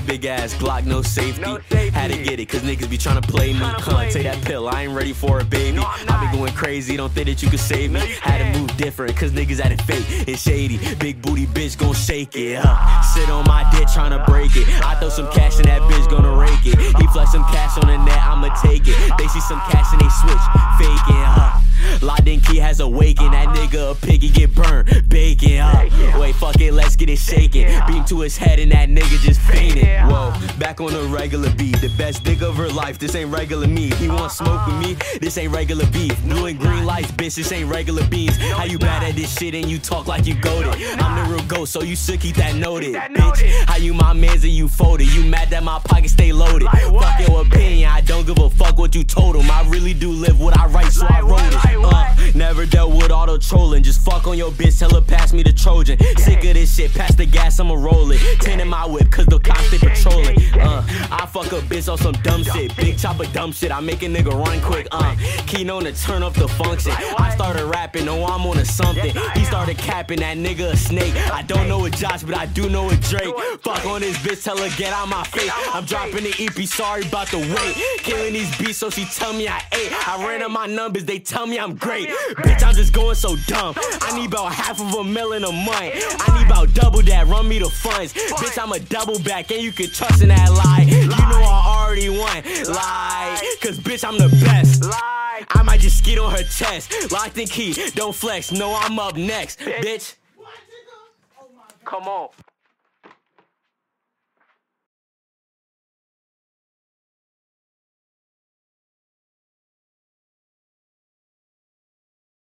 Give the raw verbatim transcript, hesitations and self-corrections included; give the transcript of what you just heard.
big ass Glock, no safety. No safety. Had to get it, cause niggas be tryna play me. Tryna Come play on, take me. that pill, I ain't ready for it, baby. No, I'm I be not. going crazy, don't think that you can save me. No, you Had to can't. move different, cause niggas at it fake. It's shady, big booty bitch gon' shake it. Huh. Sit on my dick tryna break it. I throw some cash and that bitch gonna rake it. He flex some cash on the net, I'ma take it. They see some cash and they switch, faking, huh. Laden Key has awakened, that nigga a piggy get burned, bacon, huh. Wait, fuck it, let's get it shaking. Beam to his head and that nigga just fainted. Whoa, back on the regular beat, the best dick of her life, this ain't regular me. He want smoke with me, this ain't regular beef. Blue and green lights, bitch, this ain't regular beans. How you bad at this shit and you talk like you goated? I'm the real ghost, so you should keep that noted, bitch. How you my mans and you folded? You mad that my pockets stay loaded? Fuck your opinion, I don't give a fuck what you told him. I really do live what I write, so I wrote it. Uh, never dealt with auto trolling. Just fuck on your bitch, tell her pass me the Trojan. Sick of this shit, pass the gas, I'ma roll it. Ten in my whip, cause the cops they patrolling. Uh, I fuck a bitch on some dumb shit. Big chopper dumb shit, I make a nigga run quick. Uh, keen on to turn up the function. I started rapping, know I'm on to something. He started capping, that nigga a snake. I don't know what Josh, but I do know what Drake. Fuck on this bitch, tell her get out my face. I'm dropping the E P, sorry about the wait. Killing these beats, so she tell me I ate. I ran up my numbers, they tell me I'm great. Bitch, I'm just going so dumb. I need about half of a million a month. I need about double that, run me the funds. Bitch, I'm a double back, and you can trust in that lie. You know I already won. Lie, cause bitch, I'm the best. I might just skid on her chest. Locked in key, don't flex, no, I'm up next. Bitch, come on.